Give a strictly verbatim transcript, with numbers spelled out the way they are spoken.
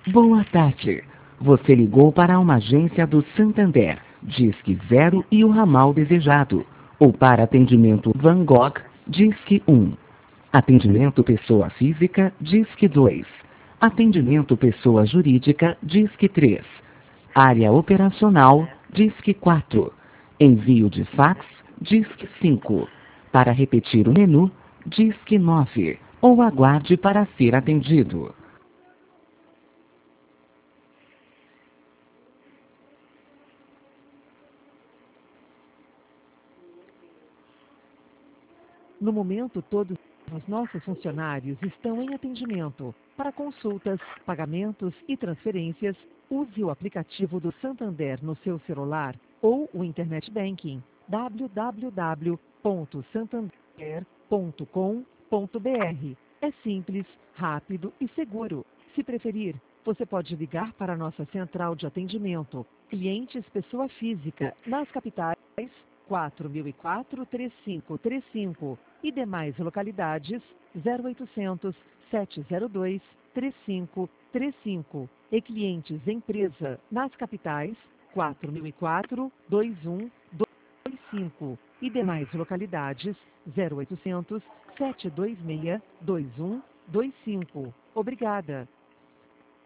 Boa tarde. Você ligou para uma agência do Santander, Disque Zero e o ramal desejado. Ou para atendimento Van Gogh, Disque um. Atendimento pessoa física, Disque dois. Atendimento pessoa jurídica, Disque três. Área operacional, Disque quatro. Envio de fax, Disque cinco. Para repetir o menu, Disque nove. Ou aguarde para ser atendido. No momento, todos os nossos funcionários estão em atendimento. Para consultas, pagamentos e transferências, use o aplicativo do Santander no seu celular ou o Internet Banking w w w ponto santander ponto com ponto b r. É simples, rápido e seguro. Se preferir, você pode ligar para a nossa central de atendimento, clientes pessoa física, nas capitais quatro mil e quatro, três cinco três cinco e demais localidades zero oitocentos, sete zero dois, três cinco três cinco e clientes empresa nas capitais quatro mil e quatro, dois um dois cinco e demais localidades zero oitocentos, sete dois seis, dois um dois cinco. Obrigada.